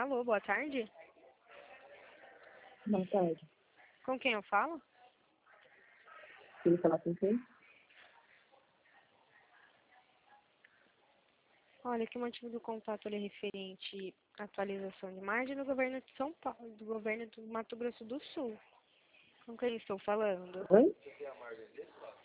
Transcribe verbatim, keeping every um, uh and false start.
Alô, boa tarde. Boa tarde. Com quem eu falo? Queria falar com quem? Olha, que o motivo do contato ele é referente à atualização de margem do governo de São Paulo, do governo do Mato Grosso do Sul. Com quem estou falando? Oi?